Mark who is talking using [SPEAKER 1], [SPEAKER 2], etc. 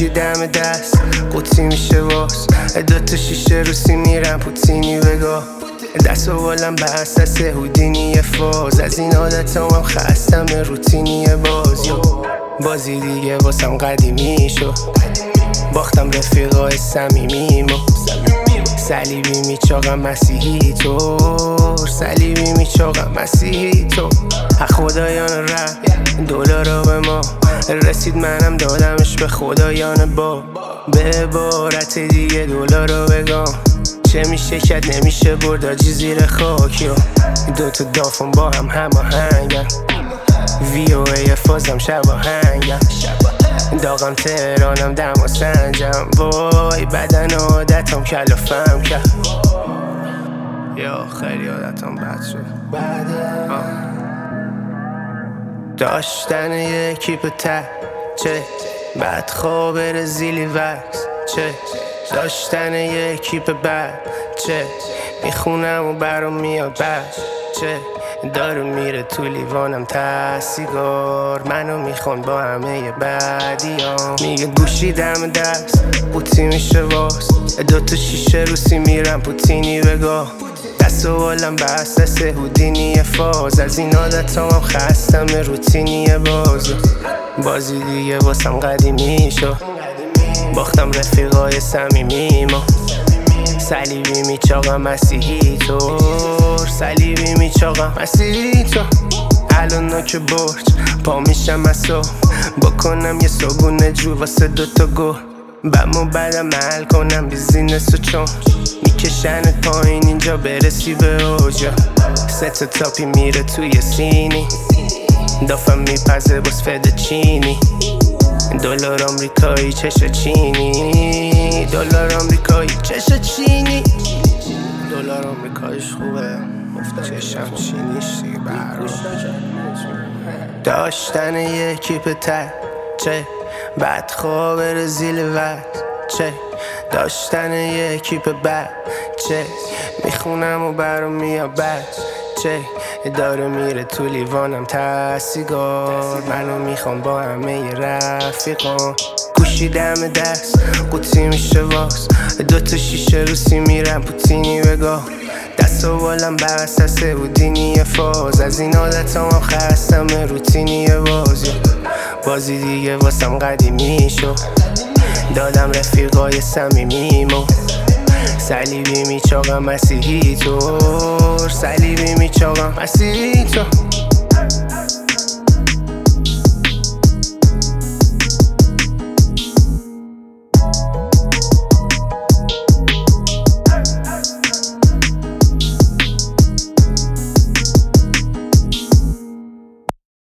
[SPEAKER 1] گوشی دم دست قوطی میشه واس دوتا شیشه روسی میرم پوتینی بگاه دست و بالم به اساس هودینی فاز از این عادتام هم خستم روتینی بازی دیگه واسم قدیمی شد باختم رفیقای صمیمیمو صلیبی میچاقم مسیحی طور صلیبی میچاقم مسیحی طور خدایان رفت دلارا به ما رسید منم دادمش به خدایان با به عبارت دیگه دلارا بگم چه میشه کد نمیشه برد آجی زیر خاک دوتا دافون با هم هماهنگن VOA فازم شباهنگم داغم تهرانم دم و سنجم وای بدن عادتم کلافم کرد یا خیلی عادتم بد شد داشتن یکی به ته چه بعد خواب رزیلی وکس چه داشتن یکی به بعد چه میخونم و برام میاد بد چه داره میره تو لیوانم سیگار منو میخوان با همه بدیام میگه گوشی دم دست قوطی میشه واس دوتا شیشه روسی میرم پوتینی بگاه دست و بالم به اساس هودینی فاز از این عادتام هم خستم روتینی بازی دیگه واسم قدیمی شد باختم رفیقای صمیمیمو صلیبی میچاقم مسیحی طور صلیبی میچاقم مسیحی طور الان نوک برج پا میشم از صبح بکنم یه صبونه جو واسه دوتا گل بمو بعدم محل کنم بیزینس و چون میکشنت پایین اینجا برسی به اوجا ست تاپی میره توی سینی دافم میپزه باز فد چینی دلار آمریکایی چش چینی دلار آمریکایی چش چینی دلار آمریکاییش خوبه چشم چینیش دیگه داشتن یکی به ته چه بعد خواب رزیل وقت چه داشتن یکی به بعد چه میخونم و برام میاد بد چه داره میره تو لیوانم سیگار منو میخوام با همه رفیقان گوشی دم دست قوطی میشه واس دوتا شیشه روسی میرم پوتینی بگاه دست و بالم به اساس هودینی فاز از این عادتام هم خستم روتینی بازی دیگه واسم قدیمی شد دادم رفیقای صمیمیمو صلیبی میچاقم مسیحی طور صلیبی میچاقم مسیحی طور